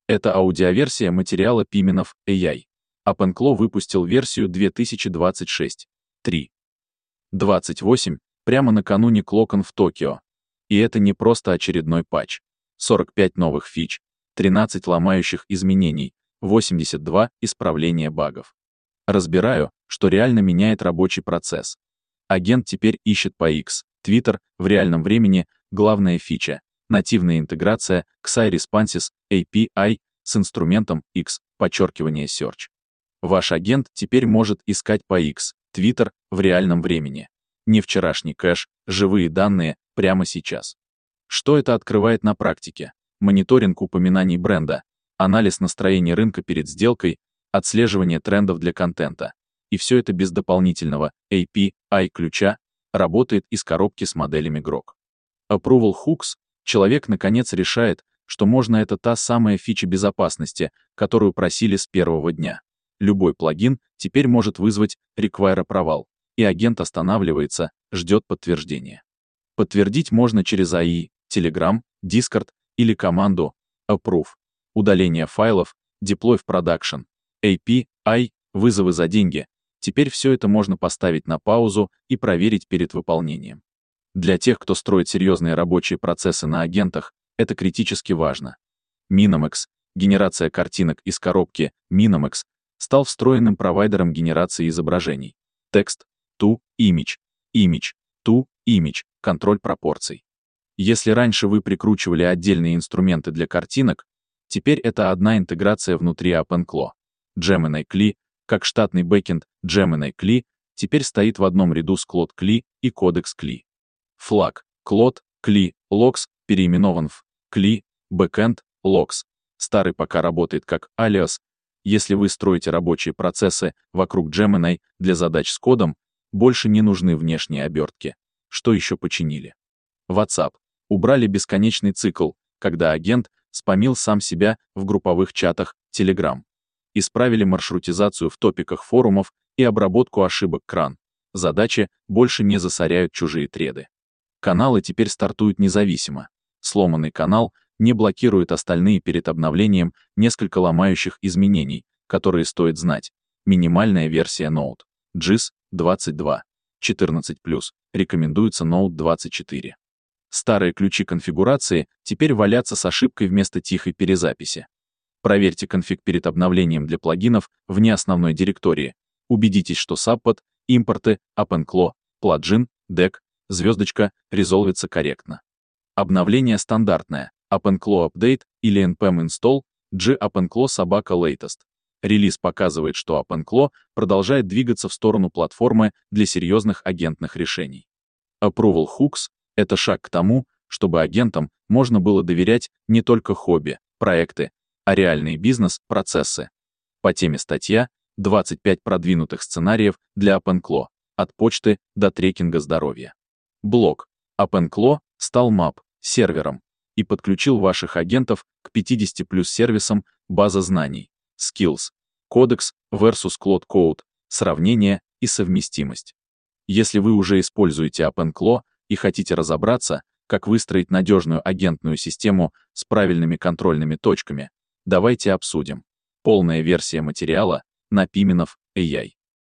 Это аудиоверсия материала Pimenov AI. OpenClaw выпустил версию 2026.3.28 прямо накануне ClockCon в Токио. И это не просто очередной патч. 45 новых фич, 13 ломающих изменений, 82 исправления багов. Разбираю, что реально меняет рабочий процесс. Агент теперь ищет по X, Twitter в реальном времени, главная фича — нативная интеграция Xi Responses API с инструментом X, Search. Ваш агент теперь может искать по X, Twitter в реальном времени. Не вчерашний кэш, живые данные прямо сейчас. Что это открывает на практике? Мониторинг упоминаний бренда, анализ настроения рынка перед сделкой, отслеживание трендов для контента. И все это без дополнительного API-ключа, работает из коробки с моделями Grok. Approval Hooks — человек наконец решает, что можно это та самая фича безопасности, которую просили с первого дня. Любой плагин теперь может вызвать require провал, и агент останавливается, ждет подтверждения. Подтвердить можно через AI, Telegram, Discord или команду approve, удаление файлов, deploy в production, API, вызовы за деньги. Теперь все это можно поставить на паузу и проверить перед выполнением. Для тех, кто строит серьезные рабочие процессы на агентах, это критически важно. Minimax, генерация картинок из коробки Minimax, стал встроенным провайдером генерации изображений. Text to image, image to image, контроль пропорций. Если раньше вы прикручивали отдельные инструменты для картинок, теперь это одна интеграция внутри OpenClaw. Gemini CLI, как штатный бэкэнд Gemini CLI, теперь стоит в одном ряду с Claude CLI и Codex CLI. Флаг Claude CLI Logs переименован в CLI Backend Logs. Старый пока работает как alias. Если вы строите рабочие процессы вокруг Gemini для задач с кодом, больше не нужны внешние обертки. Что еще починили? WhatsApp. Убрали бесконечный цикл, когда агент спамил сам себя в групповых чатах Telegram. Исправили маршрутизацию в топиках форумов и обработку ошибок кран. Задачи больше не засоряют чужие треды. Каналы теперь стартуют независимо. Сломанный канал не блокирует остальные перед обновлением, несколько ломающих изменений, которые стоит знать. Минимальная версия Node. GIS 22. 14+. Рекомендуется Node 24. Старые ключи конфигурации теперь валятся с ошибкой вместо тихой перезаписи. Проверьте конфиг перед обновлением для плагинов вне основной директории. Убедитесь, что subpad, импорты, OpenClaw, плагин, deck, звездочка резолвится корректно. Обновление стандартное. OpenClaw Update или npm install, g OpenClaw latest. Релиз показывает, что OpenClaw продолжает двигаться в сторону платформы для серьезных агентных решений. Approval Hooks — это шаг к тому, чтобы агентам можно было доверять не только хобби, проекты, а реальные бизнес-процессы. По теме статья 25 продвинутых сценариев для OpenClaw, от почты до трекинга здоровья. Блог. OpenClaw стал map-сервером и подключил ваших агентов к 50+ сервисам, база знаний, skills, Codex versus Claude Code, сравнение и совместимость. Если вы уже используете OpenClaw и хотите разобраться, как выстроить надежную агентную систему с правильными контрольными точками, давайте обсудим. Полная версия материала на Pimenov AI.